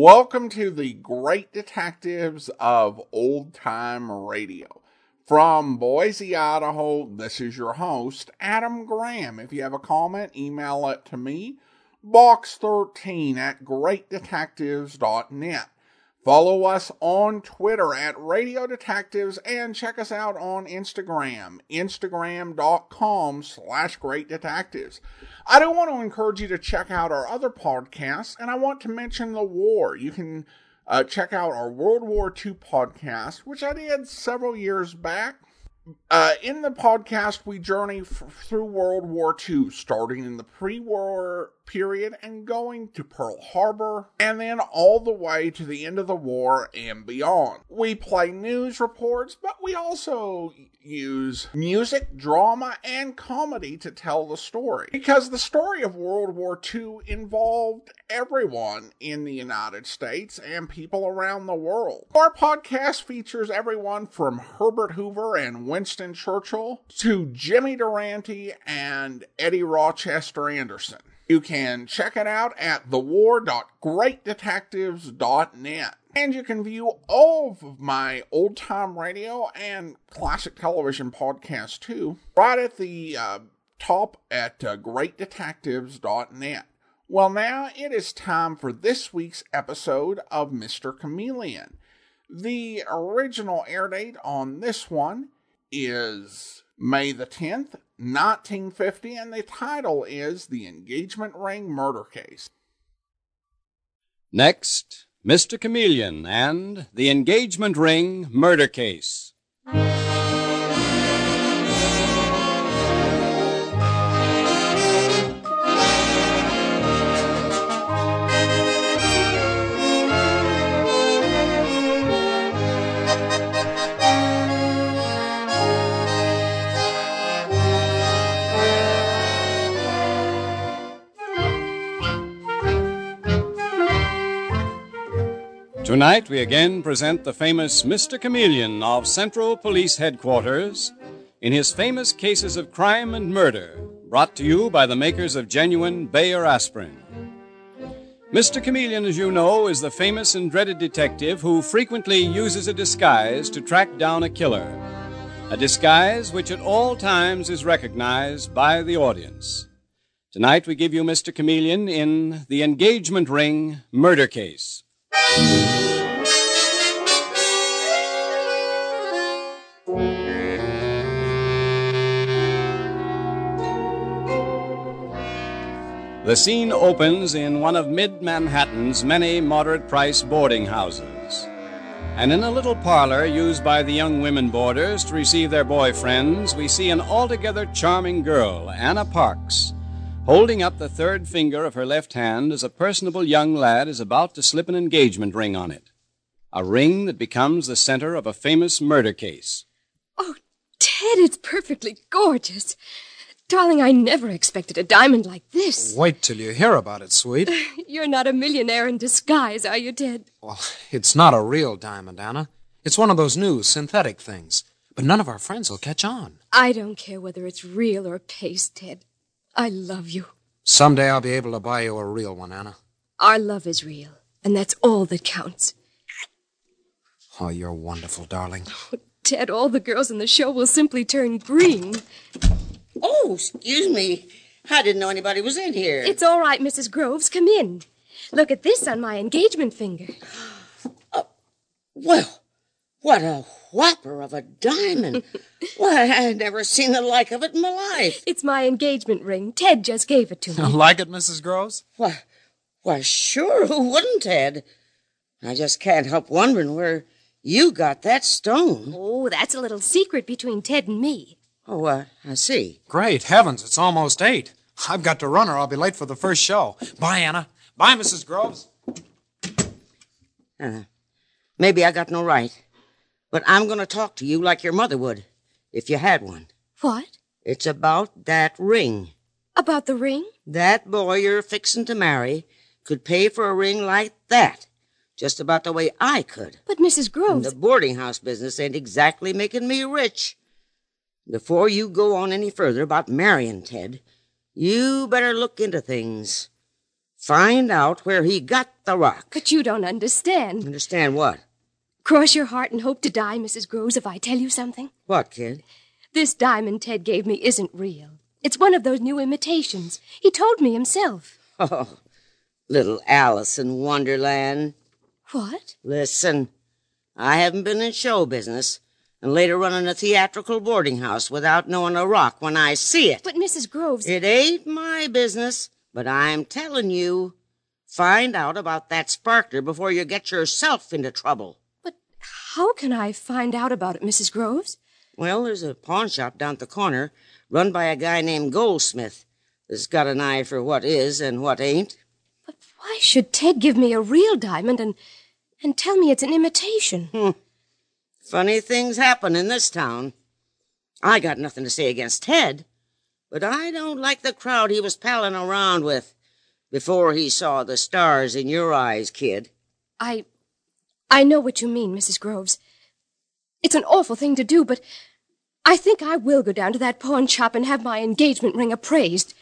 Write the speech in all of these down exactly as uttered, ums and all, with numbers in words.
Welcome to the Great Detectives of Old Time Radio. From Boise, Idaho, this is your host, Adam Graham. If you have a comment, email it to me, box thirteen at great detectives dot net. Follow us on Twitter at Radio Detectives and check us out on Instagram, instagram.com slash Great Detectives. I do want to encourage you to check out our other podcasts, and I want to mention The War. You can uh, check out our World War Two podcast, which I did several years back. Uh, in the podcast, we journey f- through World War Two, starting in the pre-war period and going to Pearl Harbor, and then all the way to the end of the war and beyond. We play news reports, but we also use music, drama, and comedy to tell the story. Because the story of World War Two involved everyone in the United States and people around the world. Our podcast features everyone from Herbert Hoover and Winston Churchill to Jimmy Durante and Eddie Rochester Anderson. You can check it out at the war dot great detectives dot net. And you can view all of my old-time radio and classic television podcasts too, right at the uh, top at uh, great detectives dot net. Well, now it is time for this week's episode of Mister Chameleon. The original air date on this one is May the tenth, nineteen fifty, and the title is The Engagement Ring Murder Case. Next, Mister Chameleon and The Engagement Ring Murder Case. Tonight, we again present the famous Mister Chameleon of Central Police Headquarters in his famous cases of crime and murder, brought to you by the makers of genuine Bayer aspirin. Mister Chameleon, as you know, is the famous and dreaded detective who frequently uses a disguise to track down a killer, a disguise which at all times is recognized by the audience. Tonight, we give you Mister Chameleon in The Engagement Ring Murder Case. The scene opens in one of mid-Manhattan's many moderate-price boarding houses. And in a little parlor used by the young women boarders to receive their boyfriends, we see an altogether charming girl, Anna Parks, holding up the third finger of her left hand as a personable young lad is about to slip an engagement ring on it. A ring that becomes the center of a famous murder case. Oh, Ted, it's perfectly gorgeous. Darling, I never expected a diamond like this. Wait till you hear about it, sweet. You're not a millionaire in disguise, are you, Ted? Well, it's not a real diamond, Anna. It's one of those new synthetic things. But none of our friends will catch on. I don't care whether it's real or paste, Ted. I love you. Someday I'll be able to buy you a real one, Anna. Our love is real, and that's all that counts. Oh, you're wonderful, darling. Oh, Ted, all the girls in the show will simply turn green. Oh, excuse me. I didn't know anybody was in here. It's all right, Missus Groves. Come in. Look at this on my engagement finger. Uh, well, what a whopper of a diamond. Why, I've never seen the like of it in my life. It's my engagement ring. Ted just gave it to me. Like it, Missus Groves? Why, why, sure, who wouldn't, Ted? I just can't help wondering where you got that stone. Oh, that's a little secret between Ted and me. Oh, uh, I see. Great heavens, it's almost eight. I've got to run or I'll be late for the first show. Bye, Anna. Bye, Missus Groves. Uh, maybe I got no right. But I'm going to talk to you like your mother would, if you had one. What? It's about that ring. About the ring? That boy you're fixing to marry could pay for a ring like that, just about the way I could. But, Missus Groves... And the boarding house business ain't exactly making me rich. Before you go on any further about marrying Ted, you better look into things. Find out where he got the rock. But you don't understand. Understand what? Cross your heart and hope to die, Missus Groves, if I tell you something. What, kid? This diamond Ted gave me isn't real. It's one of those new imitations. He told me himself. Oh, little Alice in Wonderland. What? Listen, I haven't been in show business and later running a theatrical boarding house without knowing a rock when I see it. But, Missus Groves... It ain't my business, but I'm telling you, find out about that sparkler before you get yourself into trouble. But how can I find out about it, Missus Groves? Well, there's a pawn shop down at the corner run by a guy named Goldsmith that's got an eye for what is and what ain't. But why should Ted give me a real diamond and and tell me it's an imitation? Hmm. Funny things happen in this town. I got nothing to say against Ted, but I don't like the crowd he was palling around with before he saw the stars in your eyes, kid. I... I know what you mean, Missus Groves. It's an awful thing to do, but I think I will go down to that pawn shop and have my engagement ring appraised.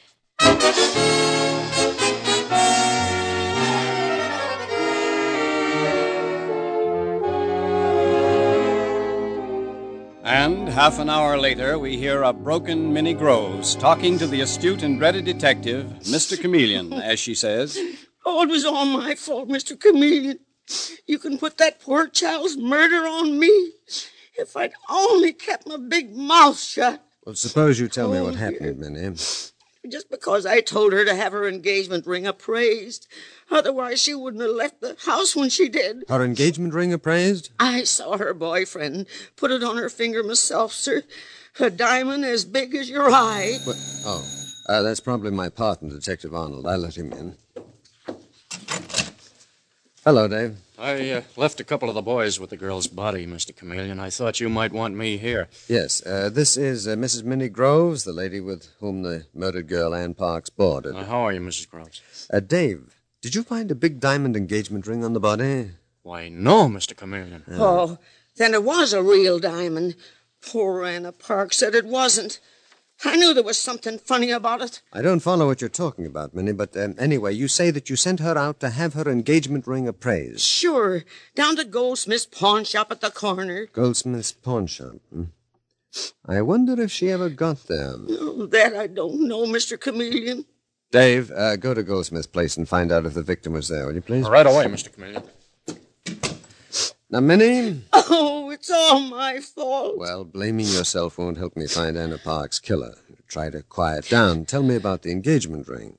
And half an hour later, we hear a broken Minnie Groves talking to the astute and dreaded detective, Mister Chameleon, as she says, Oh, it was all my fault, Mister Chameleon. You can put that poor child's murder on me. If I'd only kept my big mouth shut. Well, suppose you tell oh, me what dear. happened, Minnie. Just because I told her to have her engagement ring appraised. Otherwise, she wouldn't have left the house when she did. Her engagement ring appraised? I saw her boyfriend put it on her finger myself, sir. A diamond as big as your eye. What? Oh, uh, that's probably my partner, Detective Arnold. I'll let him in. Hello, Dave. I uh, left a couple of the boys with the girl's body, Mister Chameleon. I thought you might want me here. Yes, uh, this is uh, Missus Minnie Groves, the lady with whom the murdered girl Ann Parks boarded. Uh, how are you, Missus Groves? Uh, Dave, did you find a big diamond engagement ring on the body? Why, no, Mister Chameleon. Uh, Oh, then it was a real diamond. Poor Anna Parks said it wasn't. I knew there was something funny about it. I don't follow what you're talking about, Minnie, but um, anyway, you say that you sent her out to have her engagement ring appraised. Sure, down to Goldsmith's pawn shop at the corner. Goldsmith's pawn shop. Hmm? I wonder if she ever got there. Oh, that I don't know, Mister Chameleon. Dave, uh, go to Goldsmith's place and find out if the victim was there, will you please? Right away, Mister Chameleon. Now, Minnie? Oh, it's all my fault. Well, blaming yourself won't help me find Anna Parks' killer. Try to quiet down. Tell me about the engagement ring.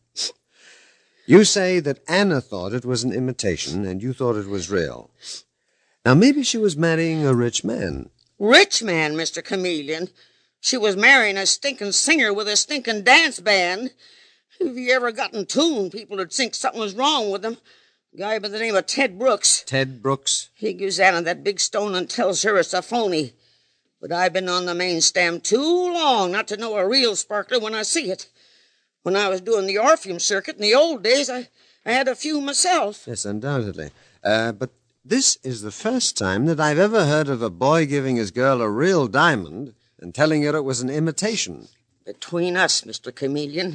You say that Anna thought it was an imitation and you thought it was real. Now, maybe she was marrying a rich man. Rich man, Mister Chameleon. She was marrying a stinking singer with a stinking dance band. If he ever got in tune, people would think something was wrong with him. A guy by the name of Ted Brooks. Ted Brooks? He gives Anna that big stone and tells her it's a phony. But I've been on the main stem too long not to know a real sparkler when I see it. When I was doing the Orpheum circuit in the old days, I, I had a few myself. Yes, undoubtedly. Uh, but this is the first time that I've ever heard of a boy giving his girl a real diamond and telling her it was an imitation. Between us, Mister Chameleon,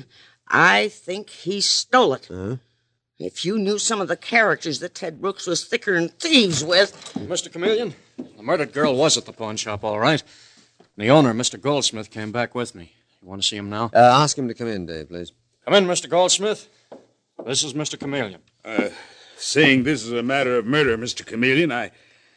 I think he stole it. Huh? If you knew some of the characters that Ted Brooks was thicker than thieves with... Mister Chameleon, the murdered girl was at the pawn shop, all right. The owner, Mister Goldsmith, came back with me. You want to see him now? Uh, ask him to come in, Dave, please. Come in, Mister Goldsmith. This is Mister Chameleon. Uh, seeing this is a matter of murder, Mister Chameleon, I...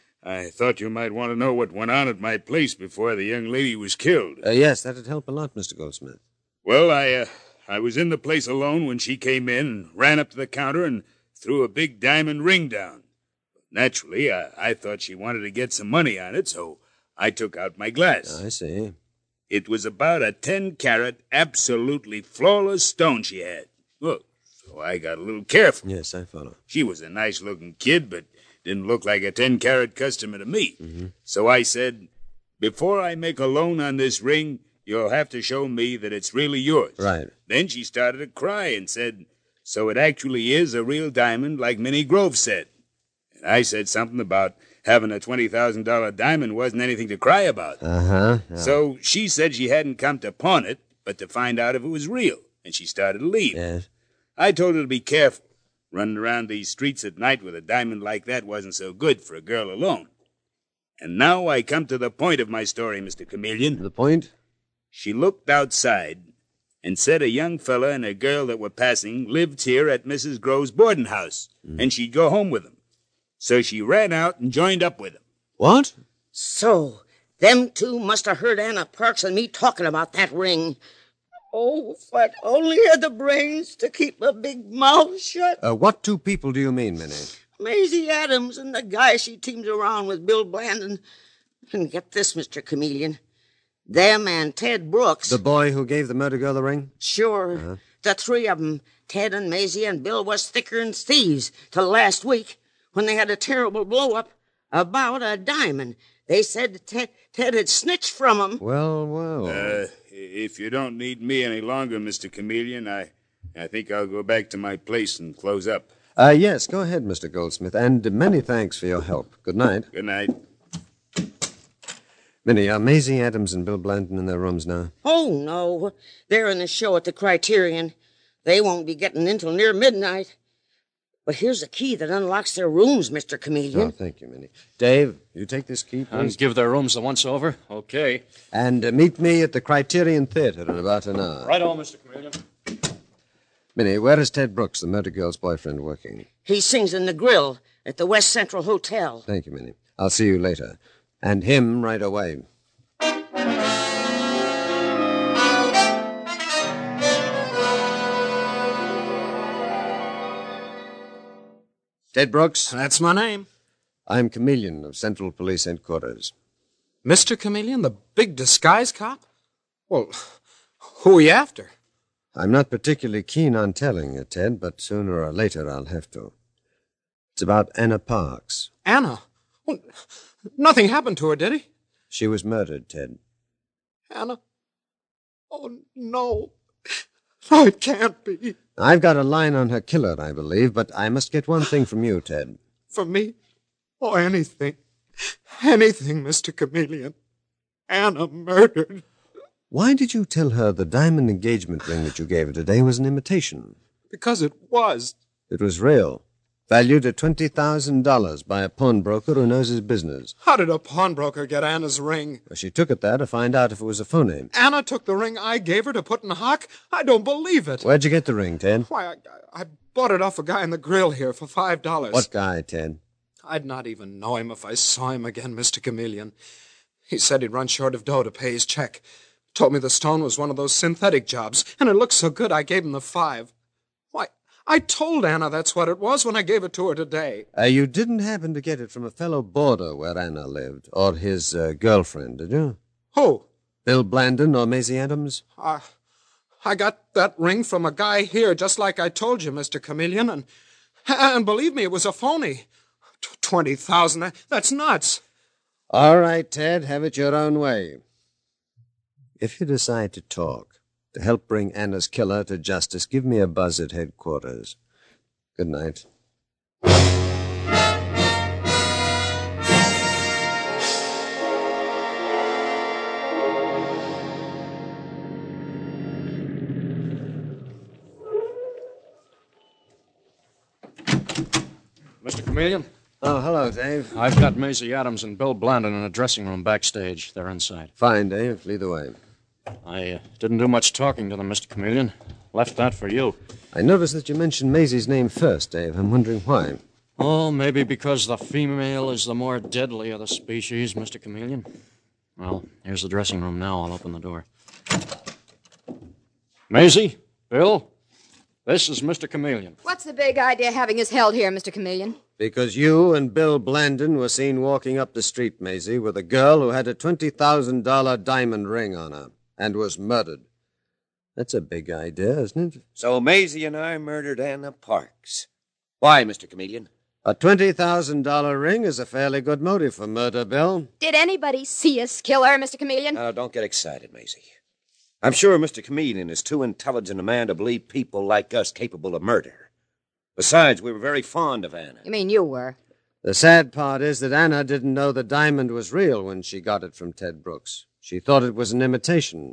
I thought you might want to know what went on at my place before the young lady was killed. Uh, yes, that'd help a lot, Mister Goldsmith. Well, I, uh... I was in the place alone when she came in and ran up to the counter and threw a big diamond ring down. Naturally, I, I thought she wanted to get some money on it, so I took out my glass. I see. It was about a ten-carat, absolutely flawless stone she had. Look, so I got a little careful. Yes, I follow. She was a nice-looking kid, but didn't look like a ten-carat customer to me. Mm-hmm. So I said, before I make a loan on this ring, you'll have to show me that it's really yours. Right. Then she started to cry and said, so it actually is a real diamond like Minnie Groves said. And I said something about having a twenty thousand dollars diamond wasn't anything to cry about. Uh-huh. Yeah. So she said she hadn't come to pawn it, but to find out if it was real. And she started to leave. Yes. I told her to be careful. Running around these streets at night with a diamond like that wasn't so good for a girl alone. And now I come to the point of my story, Mister Chameleon. The point? She looked outside and said a young fella and a girl that were passing lived here at Missus Grove's boarding house, mm. and she'd go home with them. So she ran out and joined up with them. What? So, them two must have heard Anna Parks and me talking about that ring. Oh, if I'd only had the brains to keep a big mouth shut. Uh, what two people do you mean, Minnie? Maisie Adams and the guy she teams around with, Bill Blandon. And get this, Mister Chameleon. Them and Ted Brooks. The boy who gave the murder girl the ring? Sure. Uh-huh. The three of them, Ted and Maisie and Bill, was thicker than thieves till last week when they had a terrible blow-up about a diamond. They said Ted, Ted had snitched from them. Well, well. Uh, if you don't need me any longer, Mister Chameleon, I, I think I'll go back to my place and close up. Uh, yes, go ahead, Mister Goldsmith, and many thanks for your help. Good night. Good night. Minnie, are Maisie Adams and Bill Blandon in their rooms now? Oh, no. They're in the show at the Criterion. They won't be getting in till near midnight. But here's a key that unlocks their rooms, Mister Chameleon. Oh, thank you, Minnie. Dave, you take this key, please. And give their rooms a once-over? Okay. And uh, meet me at the Criterion Theater in about an hour. Right on, Mister Chameleon. Minnie, where is Ted Brooks, the murder girl's boyfriend, working? He sings in the grill at the West Central Hotel. Thank you, Minnie. I'll see you later. And him right away. Ted Brooks? That's my name. I'm Chameleon of Central Police Headquarters. Mister Chameleon, the big disguise cop? Well, who are you after? I'm not particularly keen on telling you, Ted, but sooner or later I'll have to. It's about Anna Parks. Anna? Well, nothing happened to her, did he? She was murdered, Ted. Anna? Oh, no. No, it can't be. I've got a line on her killer, I believe, but I must get one thing from you, Ted. From me? Oh, anything. Anything, Mister Chameleon. Anna murdered. Why did you tell her the diamond engagement ring that you gave her today was an imitation? Because it was. It was real. Valued at twenty thousand dollars by a pawnbroker who knows his business. How did a pawnbroker get Anna's ring? Well, she took it there to find out if it was a phony. Anna took the ring I gave her to put in a hock? I don't believe it. Where'd you get the ring, Ted? Why, I, I bought it off a guy in the grill here for five dollars. What guy, Ted? I'd not even know him if I saw him again, Mister Chameleon. He said he'd run short of dough to pay his check. Told me the stone was one of those synthetic jobs, and it looked so good I gave him the five. Why, I told Anna that's what it was when I gave it to her today. Uh, you didn't happen to get it from a fellow boarder where Anna lived, or his uh, girlfriend, did you? Who? Bill Blandon or Maisie Adams? Uh, I got that ring from a guy here, just like I told you, Mister Chameleon, and, and believe me, it was a phony. Twenty thousand, that's nuts. All right, Ted, have it your own way. If you decide to talk, to help bring Anna's killer to justice, give me a buzz at headquarters. Good night. Mister Chameleon? Oh, hello, Dave. I've got Maisie Adams and Bill Blandon in a dressing room backstage. They're inside. Fine, Dave. Lead the way. I uh, didn't do much talking to them, Mister Chameleon. Left that for you. I noticed that you mentioned Maisie's name first, Dave. I'm wondering why. Oh, maybe because the female is the more deadly of the species, Mister Chameleon. Well, here's the dressing room now. I'll open the door. Maisie, Bill, this is Mister Chameleon. What's the big idea having us held here, Mister Chameleon? Because you and Bill Blandon were seen walking up the street, Maisie, with a girl who had a twenty thousand dollars diamond ring on her and was murdered. That's a big idea, isn't it? So Maisie and I murdered Anna Parks. Why, Mister Chameleon? A twenty thousand dollars ring is a fairly good motive for murder, Bill. Did anybody see us kill her, Mister Chameleon? Now, don't get excited, Maisie. I'm sure Mister Chameleon is too intelligent a man to believe people like us capable of murder. Besides, we were very fond of Anna. You mean you were? The sad part is that Anna didn't know the diamond was real when she got it from Ted Brooks. She thought it was an imitation.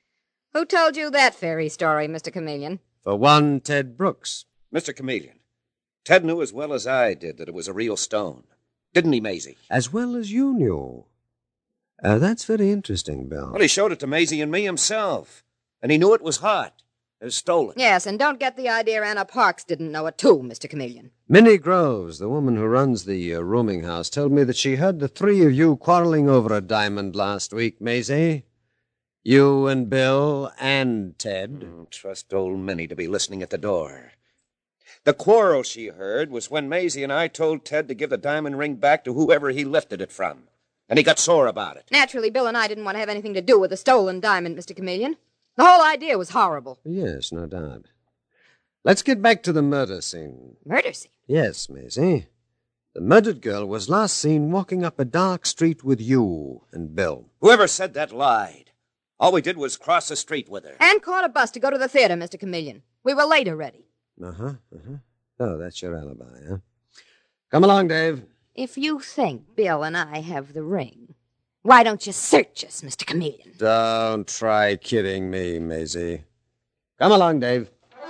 Who told you that fairy story, Mister Chameleon? For one, Ted Brooks. Mister Chameleon, Ted knew as well as I did that it was a real stone. Didn't he, Maisie? As well as you knew. Uh, that's very interesting, Bill. Well, he showed it to Maisie and me himself. And he knew it was hot. It was stolen. Yes, and don't get the idea Anna Parks didn't know it too, Mister Chameleon. Minnie Groves, the woman who runs the uh, rooming house, told me that she heard the three of you quarreling over a diamond last week, Maisie. You and Bill and Ted. Oh, trust old Minnie to be listening at the door. The quarrel she heard was when Maisie and I told Ted to give the diamond ring back to whoever he lifted it from. And he got sore about it. Naturally, Bill and I didn't want to have anything to do with the stolen diamond, Mister Chameleon. The whole idea was horrible. Yes, no doubt. Let's get back to the murder scene. Murder scene? Yes, Maisie. The murdered girl was last seen walking up a dark street with you and Bill. Whoever said that lied. All we did was cross the street with her. And caught a bus to go to the theater, Mister Chameleon. We were late already. Uh-huh, uh-huh. Oh, that's your alibi, huh? Come along, Dave. If you think Bill and I have the ring, why don't you search us, Mister Chameleon? Don't try kidding me, Maisie. Come along, Dave.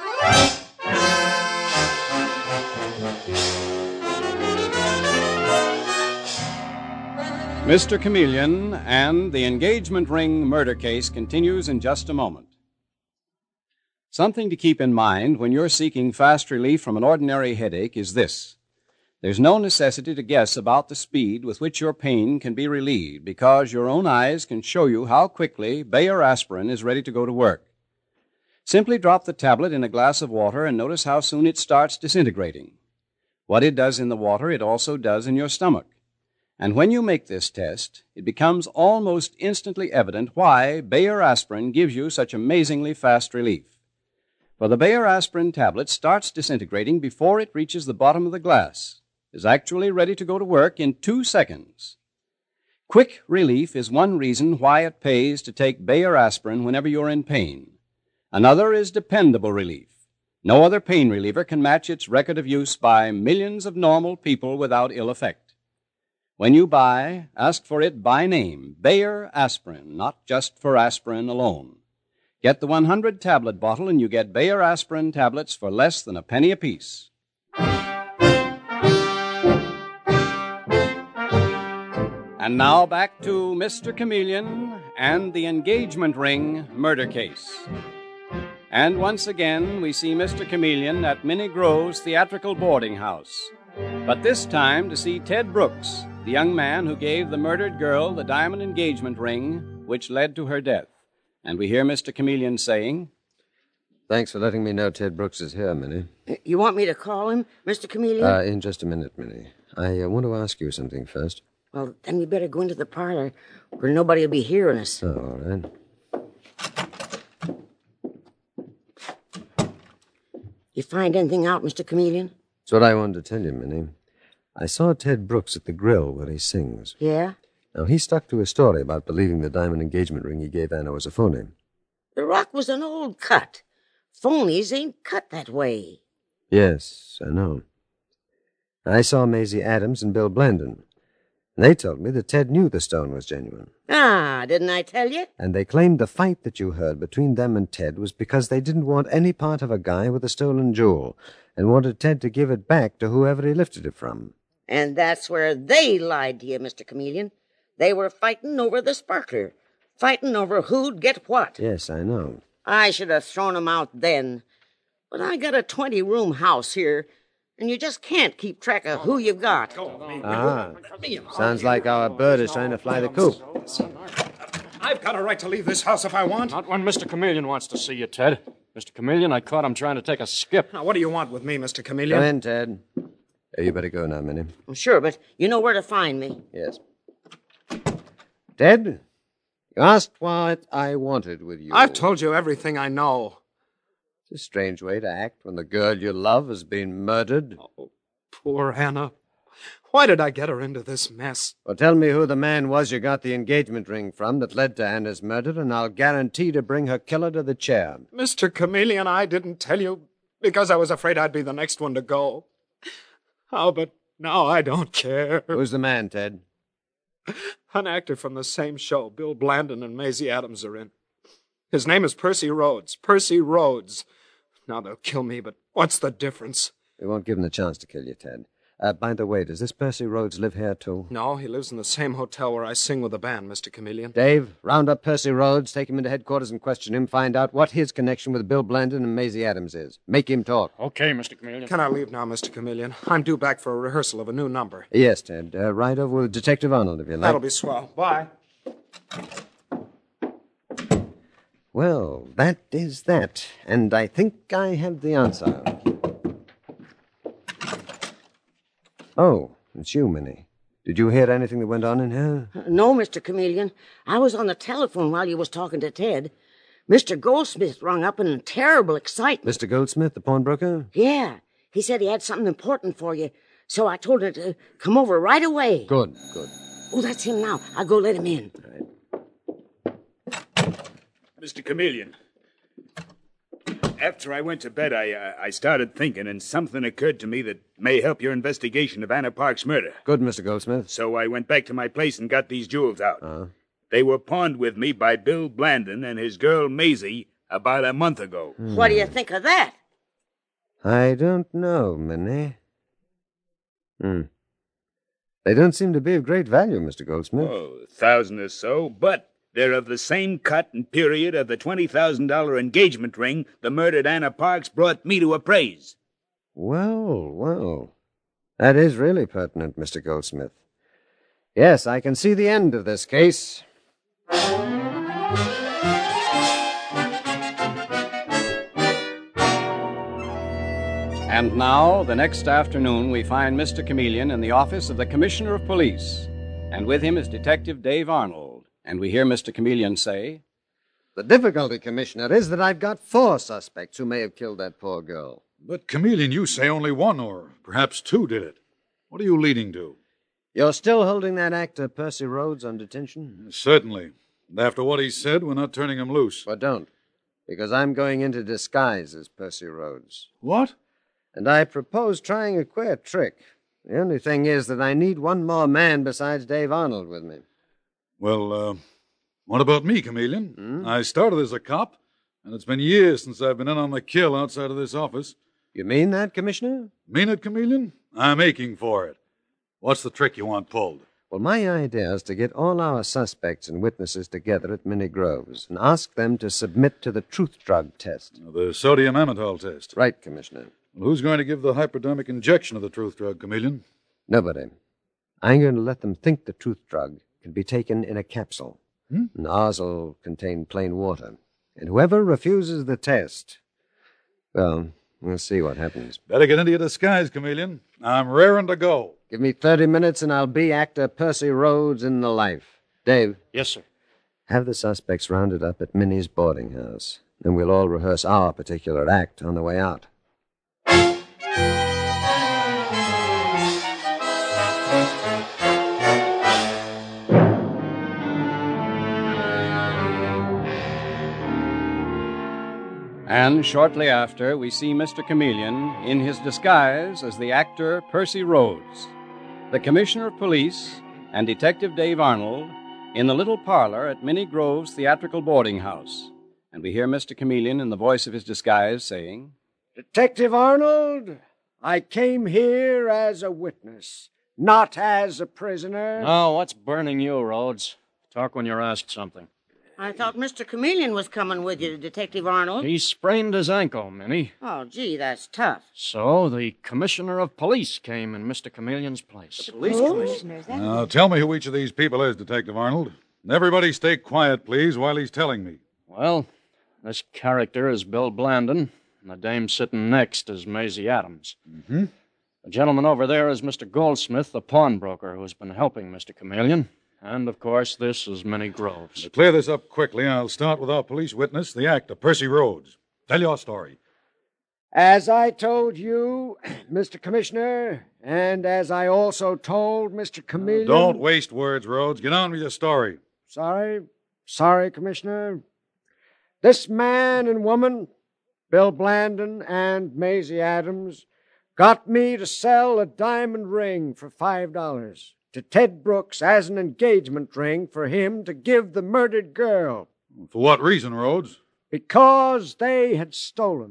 Mister Chameleon and the engagement ring murder case continues in just a moment. Something to keep in mind when you're seeking fast relief from an ordinary headache is this. There's no necessity to guess about the speed with which your pain can be relieved because your own eyes can show you how quickly Bayer aspirin is ready to go to work. Simply drop the tablet in a glass of water and notice how soon it starts disintegrating. What it does in the water, it also does in your stomach. And when you make this test, it becomes almost instantly evident why Bayer aspirin gives you such amazingly fast relief. For the Bayer aspirin tablet starts disintegrating before it reaches the bottom of the glass, is actually ready to go to work in two seconds. Quick relief is one reason why it pays to take Bayer aspirin whenever you're in pain. Another is dependable relief. No other pain reliever can match its record of use by millions of normal people without ill effect. When you buy, ask for it by name, Bayer aspirin, not just for aspirin alone. Get the one hundred tablet bottle and you get Bayer aspirin tablets for less than a penny apiece. And now back to Mister Chameleon and the engagement ring murder case. And once again, we see Mister Chameleon at Minnie Groves' theatrical boarding house. But this time to see Ted Brooks, the young man who gave the murdered girl the diamond engagement ring, which led to her death. And we hear Mister Chameleon saying, Thanks for letting me know Ted Brooks is here, Minnie. You want me to call him, Mister Chameleon? Uh, in just a minute, Minnie. I uh, want to ask you something first. Well, then we better go into the parlor where nobody will be hearing us. Oh, all right. You find anything out, Mister Chameleon? That's what I wanted to tell you, Minnie. I saw Ted Brooks at the grill where he sings. Yeah? Now, he stuck to his story about believing the diamond engagement ring he gave Anna was a phony. The rock was an old cut. Phonies ain't cut that way. Yes, I know. I saw Maisie Adams and Bill Blandon. And they told me that Ted knew the stone was genuine. Ah, didn't I tell you? And they claimed the fight that you heard between them and Ted was because they didn't want any part of a guy with a stolen jewel and wanted Ted to give it back to whoever he lifted it from. And that's where they lied to you, Mister Chameleon. They were fighting over the sparkler. Fighting over who'd get what. Yes, I know. I should have thrown 'em out then. But I got a twenty-room house here, and you just can't keep track of who you've got. Ah, sounds like our bird is trying to fly the coop. I've got a right to leave this house if I want. Not when Mister Chameleon wants to see you, Ted. Mister Chameleon, I caught him trying to take a skip. Now, what do you want with me, Mister Chameleon? Come in, Ted. Hey, you better go now, Minnie. Sure, but you know where to find me. Yes. Ted, you asked what I wanted with you. I've told you everything I know. It's a strange way to act when the girl you love has been murdered. Oh, poor Anna. Why did I get her into this mess? Well, tell me who the man was you got the engagement ring from that led to Anna's murder, and I'll guarantee to bring her killer to the chair. Mister Chameleon, I didn't tell you because I was afraid I'd be the next one to go. Oh, but now I don't care. Who's the man, Ted? An actor from the same show Bill Blandon and Maisie Adams are in. His name is Percy Rhodes. Percy Rhodes. Now they'll kill me, but what's the difference? We won't give him the chance to kill you, Ted. Uh, by the way, does this Percy Rhodes live here, too? No, he lives in the same hotel where I sing with the band, Mister Chameleon. Dave, round up Percy Rhodes, take him into headquarters and question him. Find out what his connection with Bill Blandon and Maisie Adams is. Make him talk. Okay, Mister Chameleon. Can I leave now, Mister Chameleon? I'm due back for a rehearsal of a new number. Yes, Ted. Uh, ride over with Detective Arnold, if you like. That'll be swell. Bye. Well, that is that. And I think I have the answer. Oh, it's you, Minnie. Did you hear anything that went on in here? No, Mister Chameleon. I was on the telephone while you was talking to Ted. Mister Goldsmith rung up in terrible excitement. Mister Goldsmith, the pawnbroker? Yeah. He said he had something important for you. So I told him to come over right away. Good, good. Oh, that's him now. I'll go let him in. Right. Mister Chameleon, after I went to bed, I uh, I started thinking, and something occurred to me that may help your investigation of Anna Park's murder. Good, Mister Goldsmith. So I went back to my place and got these jewels out. Uh-huh. They were pawned with me by Bill Blandon and his girl Maisie about a month ago. Hmm. What do you think of that? I don't know, Minnie. Hmm. They don't seem to be of great value, Mister Goldsmith. Oh, a thousand or so, but they're of the same cut and period of the twenty thousand dollars engagement ring the murdered Anna Parks brought me to appraise. Well, well. That is really pertinent, Mister Goldsmith. Yes, I can see the end of this case. And now, the next afternoon, we find Mister Chameleon in the office of the Commissioner of Police, and with him is Detective Dave Arnold. And we hear Mister Chameleon say, The difficulty, Commissioner, is that I've got four suspects who may have killed that poor girl. But, Chameleon, you say only one or perhaps two did it. What are you leading to? You're still holding that actor, Percy Rhodes, on detention? Certainly. And after what he said, we're not turning him loose. Well, don't, because I'm going into disguise as Percy Rhodes. What? And I propose trying a queer trick. The only thing is that I need one more man besides Dave Arnold with me. Well, uh, what about me, Chameleon? Hmm? I started as a cop, and it's been years since I've been in on the kill outside of this office. You mean that, Commissioner? Mean it, Chameleon? I'm aching for it. What's the trick you want pulled? Well, my idea is to get all our suspects and witnesses together at Minnie Groves and ask them to submit to the truth drug test. The sodium amytal test. Right, Commissioner. Well, who's going to give the hypodermic injection of the truth drug, Chameleon? Nobody. I'm going to let them think the truth drug can be taken in a capsule. Hmm? And ours will contain plain water. And whoever refuses the test, well, we'll see what happens. Better get into your disguise, Chameleon. I'm raring to go. Give me thirty minutes and I'll be actor Percy Rhodes in the life. Dave. Yes, sir. Have the suspects rounded up at Minnie's boarding house. Then we'll all rehearse our particular act on the way out. And shortly after, we see Mister Chameleon in his disguise as the actor Percy Rhodes, the Commissioner of Police, and Detective Dave Arnold in the little parlor at Minnie Groves Theatrical Boarding House. And we hear Mister Chameleon in the voice of his disguise saying, Detective Arnold, I came here as a witness, not as a prisoner. Now, what's burning you, Rhodes? Talk when you're asked something. I thought Mister Chameleon was coming with you, Detective Arnold. He sprained his ankle, Minnie. Oh, gee, that's tough. So the Commissioner of Police came in Mister Chameleon's place. Police commissioner? Now, tell me who each of these people is, Detective Arnold. And everybody stay quiet, please, while he's telling me. Well, this character is Bill Blandon, and the dame sitting next is Maisie Adams. Mm-hmm. The gentleman over there is Mister Goldsmith, the pawnbroker, who's been helping Mister Chameleon. And, of course, this is Minnie Groves. To clear this up quickly, I'll start with our police witness, the actor, Percy Rhodes. Tell your story. As I told you, Mister Commissioner, and as I also told Mister Chameleon... Don't waste words, Rhodes. Get on with your story. Sorry. Sorry, Commissioner. This man and woman, Bill Blandon and Maisie Adams, got me to sell a diamond ring for five dollars. To Ted Brooks as an engagement ring for him to give the murdered girl. For what reason, Rhodes? Because they had stolen it.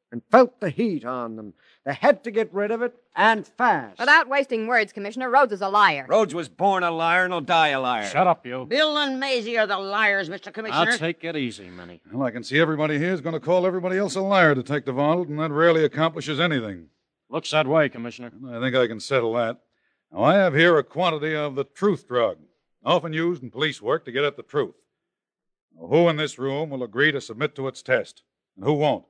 and felt the heat on them. They had to get rid of it, and fast. Without wasting words, Commissioner, Rhodes is a liar. Rhodes was born a liar and will die a liar. Shut up, you. Bill and Maisie are the liars, Mister Commissioner. Now take it easy, Minnie. Well, I can see everybody here is going to call everybody else a liar, Detective Arnold, and that rarely accomplishes anything. Looks that way, Commissioner. I think I can settle that. Now, I have here a quantity of the truth drug, often used in police work to get at the truth. Now, who in this room will agree to submit to its test, and who won't?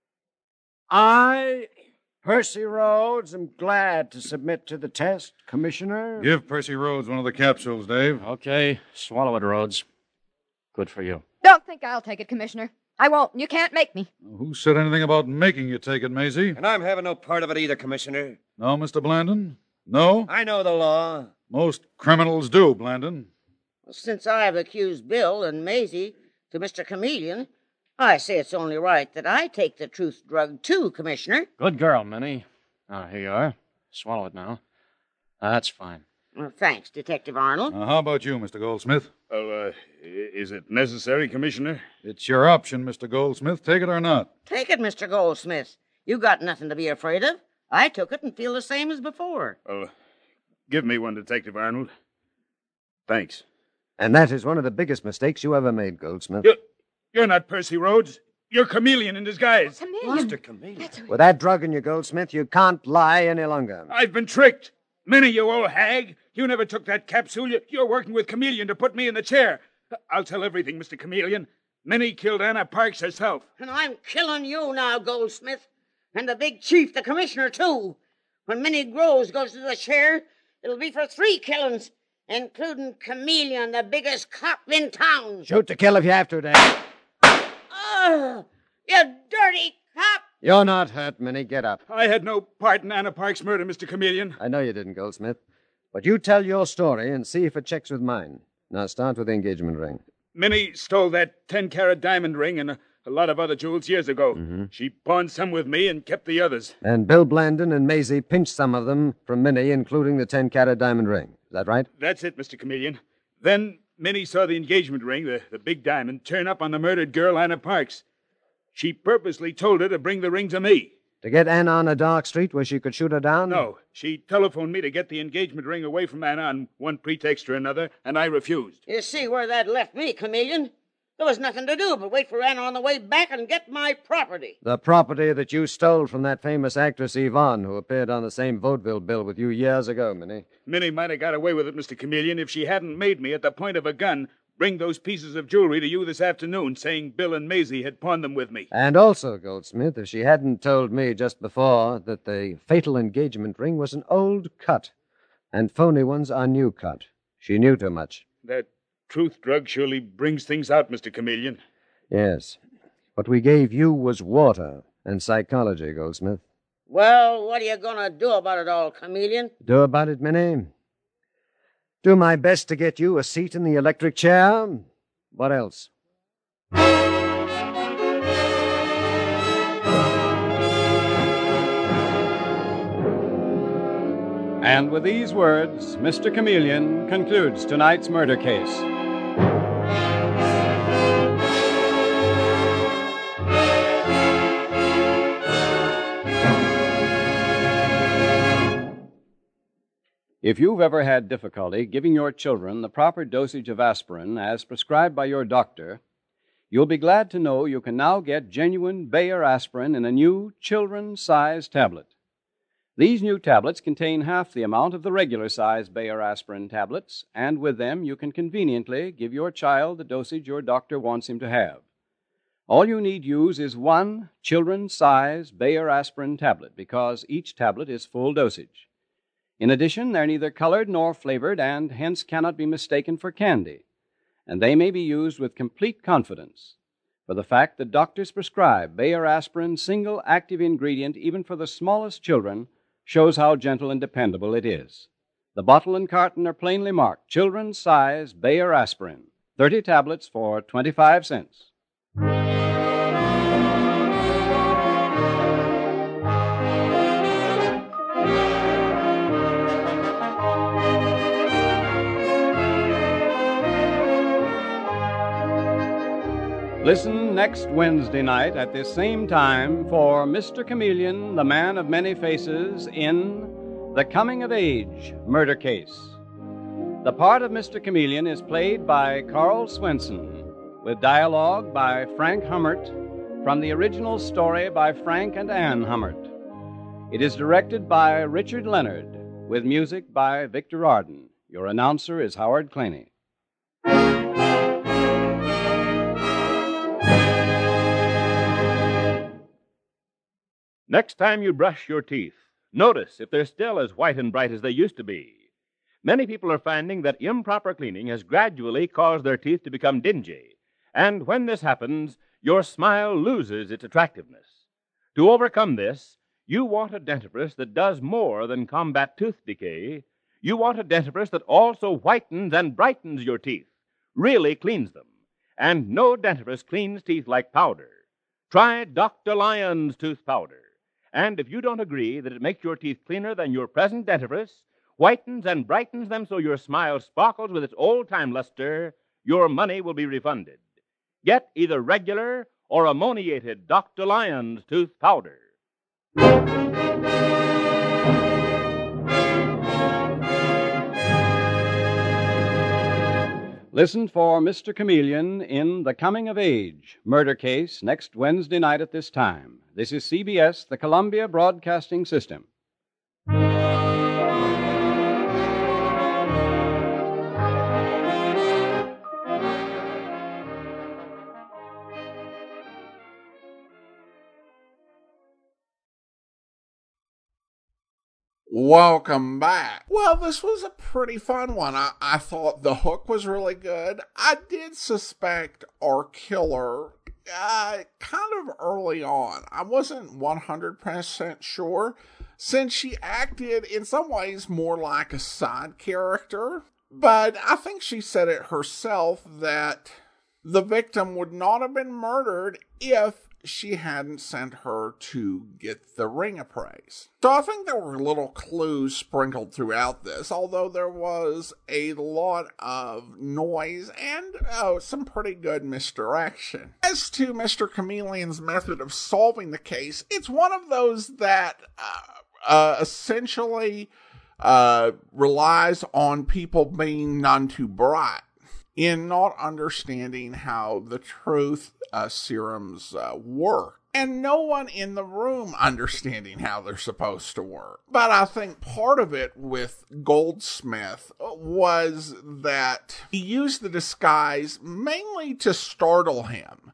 I, Percy Rhodes, am glad to submit to the test, Commissioner. Give Percy Rhodes one of the capsules, Dave. Okay, swallow it, Rhodes. Good for you. Don't think I'll take it, Commissioner. I won't. You can't make me. Who said anything about making you take it, Maisie? And I'm having no part of it either, Commissioner. No, Mister Blandon? No? I know the law. Most criminals do, Blandon. Well, since I've accused Bill and Maisie to Mister Chameleon, I say it's only right that I take the truth drug too, Commissioner. Good girl, Minnie. Ah, here you are. Swallow it now. That's fine. Well, thanks, Detective Arnold. Now, how about you, Mister Goldsmith? Well, uh, is it necessary, Commissioner? It's your option, Mister Goldsmith. Take it or not. Take it, Mister Goldsmith. You got nothing to be afraid of. I took it and feel the same as before. Well, give me one, Detective Arnold. Thanks. And that is one of the biggest mistakes you ever made, Goldsmith. You're, you're not Percy Rhodes. You're Chameleon in disguise. Chameleon? Mister Chameleon. With that drug in you, Goldsmith, you can't lie any longer. I've been tricked. Minnie, you old hag. You never took that capsule. You- You're working with Chameleon to put me in the chair. I'll tell everything, Mister Chameleon. Minnie killed Anna Parks herself. And I'm killing you now, Goldsmith. And the big chief, the commissioner, too. When Minnie Groves goes to the chair, it'll be for three killings, including Chameleon, the biggest cop in town. Shoot to kill if you have to, Dave. Oh, you dirty cop! You're not hurt, Minnie. Get up. I had no part in Anna Parks' murder, Mister Chameleon. I know you didn't, Goldsmith. But you tell your story and see if it checks with mine. Now start with the engagement ring. Minnie stole that ten-carat diamond ring and a, a lot of other jewels years ago. Mm-hmm. She pawned some with me and kept the others. And Bill Blandon and Maisie pinched some of them from Minnie, including the ten-carat diamond ring. Is that right? That's it, Mister Chameleon. Then Minnie saw the engagement ring, the, the big diamond, turn up on the murdered girl, Anna Parks. She purposely told her to bring the ring to me. To get Anna on a dark street where she could shoot her down? No, she telephoned me to get the engagement ring away from Anna on one pretext or another, and I refused. You see where that left me, Chameleon? There was nothing to do but wait for Anna on the way back and get my property. The property that you stole from that famous actress Yvonne, who appeared on the same vaudeville bill with you years ago, Minnie. Minnie might have got away with it, Mister Chameleon, if she hadn't made me, at the point of a gun, bring those pieces of jewelry to you this afternoon, saying Bill and Maisie had pawned them with me. And also, Goldsmith, if she hadn't told me just before that the fatal engagement ring was an old cut, and phony ones are new cut. She knew too much. That truth drug surely brings things out, Mister Chameleon. Yes. What we gave you was water and psychology, Goldsmith. Well, what are you going to do about it all, Chameleon? Do about it, Minnie? Do my best to get you a seat in the electric chair. What else? And with these words, Mister Chameleon concludes tonight's murder case. If you've ever had difficulty giving your children the proper dosage of aspirin as prescribed by your doctor, you'll be glad to know you can now get genuine Bayer aspirin in a new children's-sized tablet. These new tablets contain half the amount of the regular-sized Bayer aspirin tablets, and with them you can conveniently give your child the dosage your doctor wants him to have. All you need use is one children's-sized Bayer aspirin tablet, because each tablet is full dosage. In addition, they're neither colored nor flavored and hence cannot be mistaken for candy, and they may be used with complete confidence. For the fact that doctors prescribe Bayer aspirin single active ingredient even for the smallest children shows how gentle and dependable it is. The bottle and carton are plainly marked children's size Bayer aspirin, thirty tablets for twenty-five cents. Listen next Wednesday night at this same time for Mister Chameleon, the Man of Many Faces, in The Coming of Age Murder Case. The part of Mister Chameleon is played by Carl Swenson, with dialogue by Frank Hummert, from the original story by Frank and Ann Hummert. It is directed by Richard Leonard, with music by Victor Arden. Your announcer is Howard Claney. Next time you brush your teeth, notice if they're still as white and bright as they used to be. Many people are finding that improper cleaning has gradually caused their teeth to become dingy. And when this happens, your smile loses its attractiveness. To overcome this, you want a dentifrice that does more than combat tooth decay. You want a dentifrice that also whitens and brightens your teeth, really cleans them. And no dentifrice cleans teeth like powder. Try Doctor Lyon's tooth powder. And if you don't agree that it makes your teeth cleaner than your present dentifrice, whitens and brightens them so your smile sparkles with its old-time luster, your money will be refunded. Get either regular or ammoniated Doctor Lyon's tooth powder. Listen for Mister Chameleon in The Coming of Age Murder Case next Wednesday night at this time. This is C B S, the Columbia Broadcasting System. Welcome back. Well, this was a pretty fun one. I, I thought the hook was really good. I did suspect our killer uh, kind of early on. I wasn't one hundred percent sure, since she acted in some ways more like a side character. But I think she said it herself that the victim would not have been murdered if she hadn't sent her to get the ring appraised. So I think there were little clues sprinkled throughout this, although there was a lot of noise and oh, some pretty good misdirection. As to Mister Chameleon's method of solving the case, it's one of those that uh, uh, essentially uh, relies on people being none too bright in not understanding how the truth uh, serums uh, work. And no one in the room understanding how they're supposed to work. But I think part of it with Goldsmith was that he used the disguise mainly to startle him.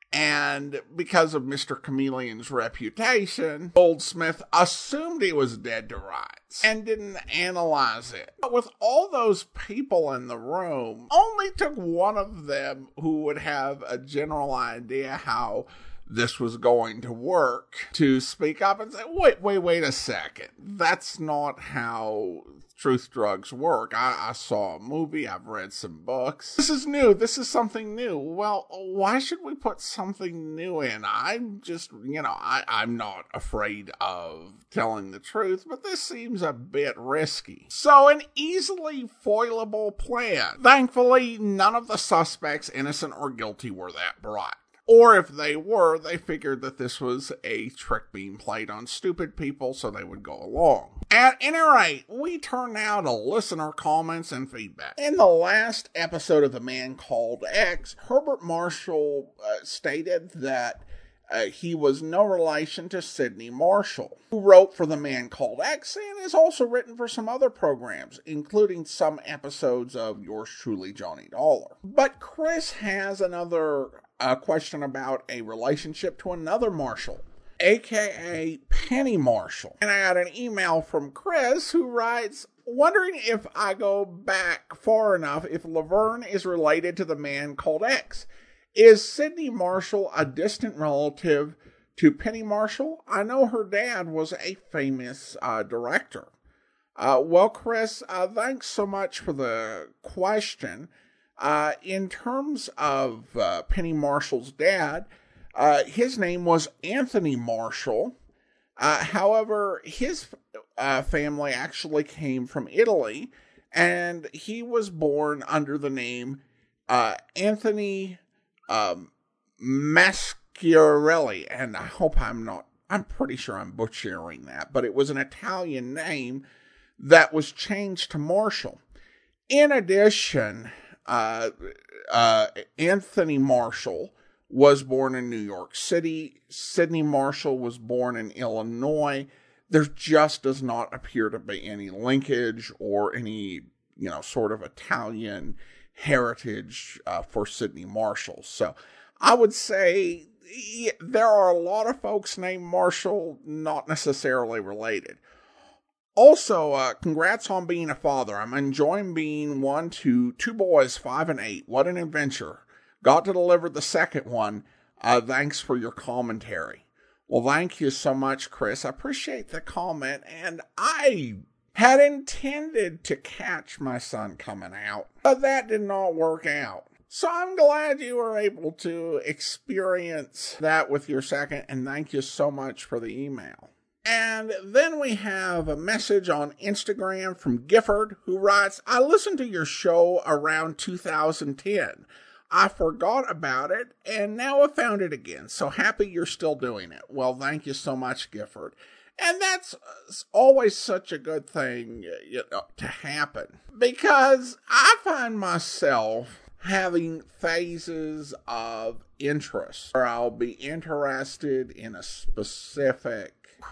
And because of Mister Chameleon's reputation, Goldsmith assumed he was dead to rights and didn't analyze it. But with all those people in the room, only took one of them who would have a general idea how this was going to work to speak up and say, wait, wait, wait a second. That's not how truth drugs work. I, I saw a movie. I've read some books. This is new. This is something new. Well, why should we put something new in? I'm just, you know, I, I'm not afraid of telling the truth, but this seems a bit risky. So an easily foilable plan. Thankfully, none of the suspects, innocent or guilty, were that bright. Or if they were, they figured that this was a trick being played on stupid people, so they would go along. At any rate, we turn now to listener comments and feedback. In the last episode of The Man Called X, Herbert Marshall uh, stated that uh, he was no relation to Sidney Marshall, who wrote for The Man Called X and has also written for some other programs, including some episodes of Yours Truly, Johnny Dollar. But Chris has another a question about a relationship to another Marshall, aka Penny Marshall. And I got an email from Chris who writes, wondering if I go back far enough if Laverne is related to The Man Called X. Is Sidney Marshall a distant relative to Penny Marshall? I know her dad was a famous uh, director. Uh, well, Chris, uh, thanks so much for the question. Uh, in terms of uh, Penny Marshall's dad, uh, his name was Anthony Marshall. Uh, however, his uh, family actually came from Italy, and he was born under the name uh, Anthony um, Maschiarelli, and I hope I'm not, I'm pretty sure I'm butchering that, but it was an Italian name that was changed to Marshall. In addition, uh, uh, Anthony Marshall was born in New York City. Sidney Marshall was born in Illinois. There just does not appear to be any linkage or any, you know, sort of Italian heritage uh, for Sidney Marshall. So I would say yeah, there are a lot of folks named Marshall, not necessarily related. Also, uh, congrats on being a father. I'm enjoying being one to two boys, five and eight. What an adventure. Got to deliver the second one. Uh, thanks for your commentary. Well, thank you so much, Chris. I appreciate the comment, and I had intended to catch my son coming out, but that did not work out. So I'm glad you were able to experience that with your second, and thank you so much for the email. And then we have a message on Instagram from Gifford, who writes, I listened to your show around two thousand ten. I forgot about it, and now I found it again. So happy you're still doing it. Well, thank you so much, Gifford. And that's always such a good thing, you know, to happen, because I find myself having phases of interest where I'll be interested in a specific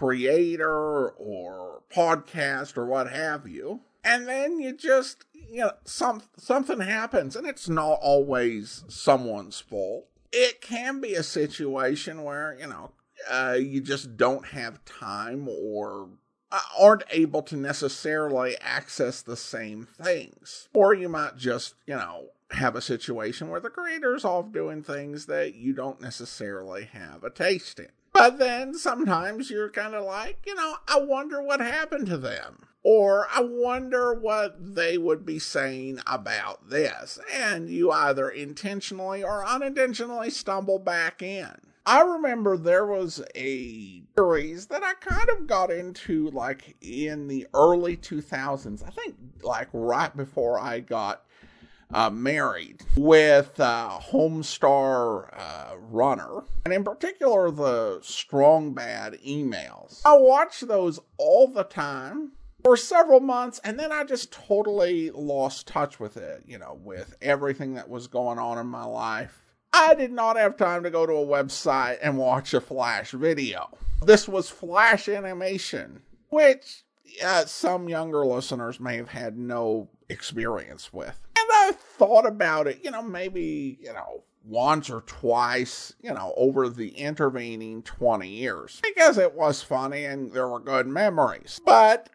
creator or podcast or what have you. And then you just, you know, some, something happens, and it's not always someone's fault. It can be a situation where, you know, uh, you just don't have time or aren't able to necessarily access the same things. Or you might just, you know, have a situation where the creator's off doing things that you don't necessarily have a taste in. But then sometimes you're kind of like, you know, I wonder what happened to them. Or I wonder what they would be saying about this. And you either intentionally or unintentionally stumble back in. I remember there was a series that I kind of got into like in the early two thousands. I think like right before I got Uh, married, with uh, Homestar uh, Runner, and in particular the Strong Bad emails. I watched those all the time for several months, and then I just totally lost touch with it, you know, with everything that was going on in my life. I did not have time to go to a website and watch a Flash video. This was Flash animation, which uh, some younger listeners may have had no experience with. And I thought about it, you know, maybe, you know, once or twice, you know, over the intervening twenty years. Because it was funny and there were good memories. But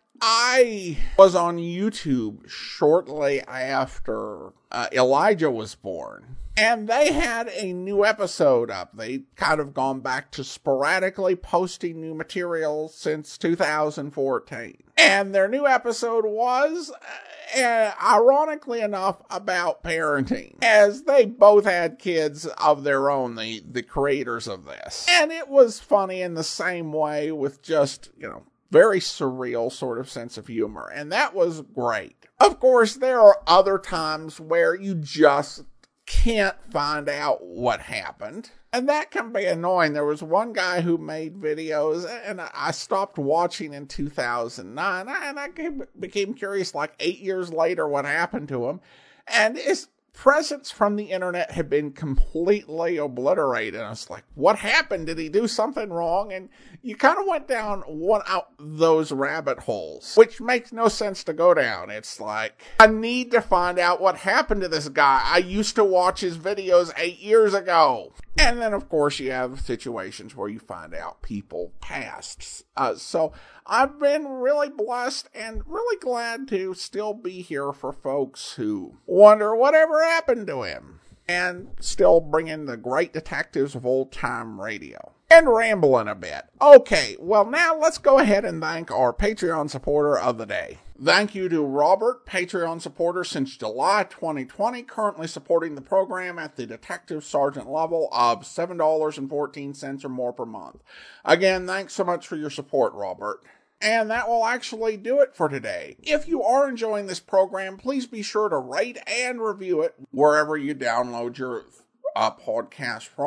I was on YouTube shortly after uh, Elijah was born. And they had a new episode up. They'd kind of gone back to sporadically posting new material since two thousand fourteen. And their new episode was, uh, ironically enough, about parenting. As they both had kids of their own, the, the creators of this. And it was funny in the same way with just, you know, very surreal sort of sense of humor. And that was great. Of course, there are other times where you just can't find out what happened. And that can be annoying. There was one guy who made videos, and I stopped watching in two thousand nine, and I became curious like eight years later what happened to him. And his presence from the internet had been completely obliterated. And I was like, what happened? Did he do something wrong? And you kind of went down one out those rabbit holes, which makes no sense to go down. It's like, I need to find out what happened to this guy. I used to watch his videos eight years ago. And then, of course, you have situations where you find out people passed. Uh, so I've been really blessed and really glad to still be here for folks who wonder whatever happened to him. And still bringing the great detectives of old-time radio. And rambling a bit. Okay, well now let's go ahead and thank our Patreon supporter of the day. Thank you to Robert, Patreon supporter since July twenty twenty, currently supporting the program at the Detective Sergeant level of seven dollars and fourteen cents or more per month. Again, thanks so much for your support, Robert. And that will actually do it for today. If you are enjoying this program, please be sure to rate and review it wherever you download your uh, podcast from.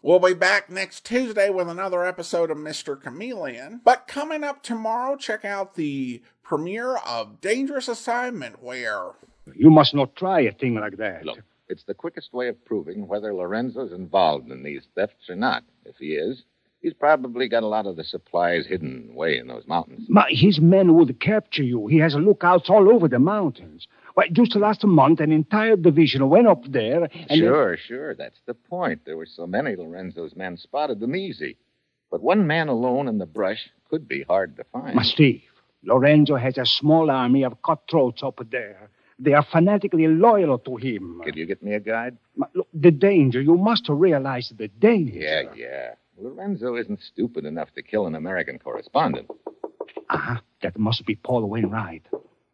We'll be back next Tuesday with another episode of Mister Chameleon. But coming up tomorrow, check out the premiere of Dangerous Assignment, where... You must not try a thing like that. Look, it's the quickest way of proving whether Lorenzo's involved in these thefts or not. If he is, he's probably got a lot of the supplies hidden away in those mountains. Ma, his men would capture you. He has lookouts all over the mountains. Why, just last month, an entire division went up there and... Sure, they... sure. That's the point. There were so many Lorenzo's men spotted them easy. But one man alone in the brush could be hard to find. Ma, Steve, Lorenzo has a small army of cutthroats up there. They are fanatically loyal to him. Could you get me a guide? Ma, look, the danger. You must realize the danger. Yeah, yeah. Lorenzo isn't stupid enough to kill an American correspondent. Ah, uh-huh. That must be Paul Wainwright.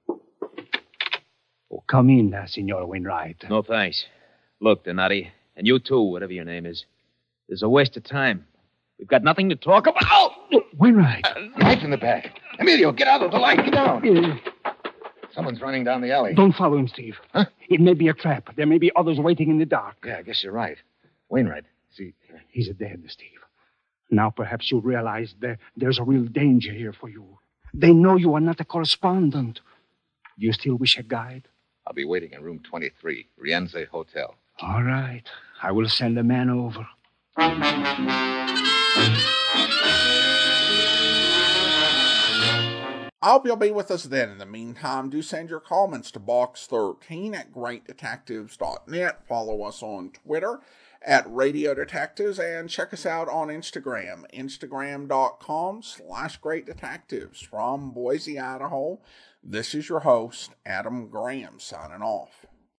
Oh, come in, uh, Senor Wainwright. No, thanks. Look, Donati, and you too, whatever your name is. This is a waste of time. We've got nothing to talk about. Oh! Wainwright. Uh, knife in the back. Emilio, get out of the light. Get down. Uh, Someone's running down the alley. Don't follow him, Steve. Huh? It may be a trap. There may be others waiting in the dark. Yeah, I guess you're right. Wainwright, see... He's dead, Steve. Now perhaps you realize that there's a real danger here for you. They know you are not a correspondent. Do you still wish a guide? I'll be waiting in room twenty-three, Rienzi Hotel. All right. I will send a man over. I hope you'll be with us then. In the meantime, do send your comments to box thirteen at great detectives dot net. Follow us on Twitter at Radio Detectives, and check us out on Instagram, instagram.com slash Great Detectives. From Boise, Idaho, this is your host, Adam Graham, signing off.